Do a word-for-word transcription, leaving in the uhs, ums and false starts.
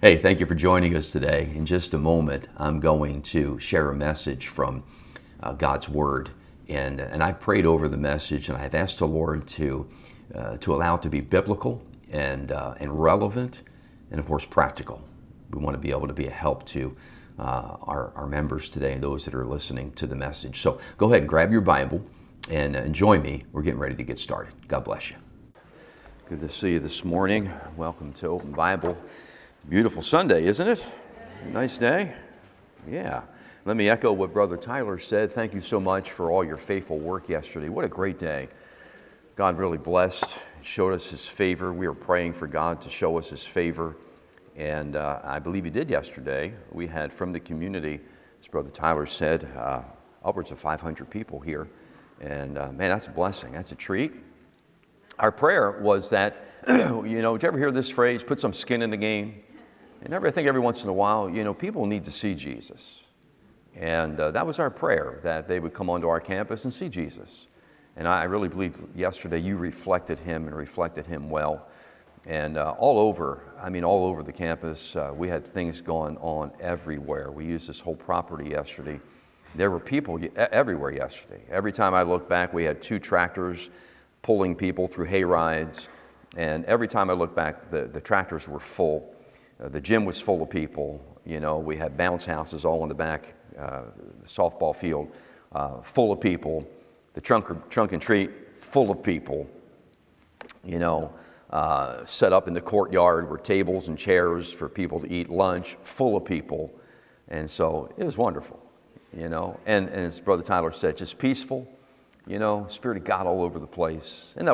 Hey, thank you for joining us today. In just a moment, I'm going to share a message from uh, God's Word. And, and I've prayed over the message, and I've asked the Lord to, uh, to allow it to be biblical and, uh, and relevant, and of course, practical. We want to be able to be a help to uh, our, our members today and those that are listening to the message. So go ahead and grab your Bible and, uh, and join me. We're getting ready to get started. God bless you. Good to see you this morning. Welcome to Open Bible. Beautiful Sunday, isn't it? Nice day. Yeah. Let me echo what Brother Tyler said. Thank you so much for all your faithful work yesterday. What a great day. God really blessed, showed us His favor. We were praying for God to show us His favor. And uh, I believe He did yesterday. We had from the community, as Brother Tyler said, uh, upwards of five hundred people here. And uh, man, that's a blessing. That's a treat. Our prayer was that, you know, did you ever hear this phrase, put some skin in the game? And I think every once in a while, you know, people need to see Jesus. And uh, that was our prayer, that they would come onto our campus and see Jesus. And I really believe yesterday you reflected Him and reflected Him well. And uh, all over, I mean, all over the campus, uh, we had things going on everywhere. We used this whole property yesterday. There were people everywhere yesterday. Every time I look back, we had two tractors pulling people through hay rides. And every time I look back, the, the tractors were full. Uh, the gym was full of people. You know, we had bounce houses all in the back, uh, the softball field, uh, full of people. The trunk, trunk and treat, full of people. You know, uh, set up in the courtyard were tables and chairs for people to eat lunch, full of people. And so it was wonderful, you know. And, and as Brother Tyler said, just peaceful, you know, Spirit of God all over the place. And that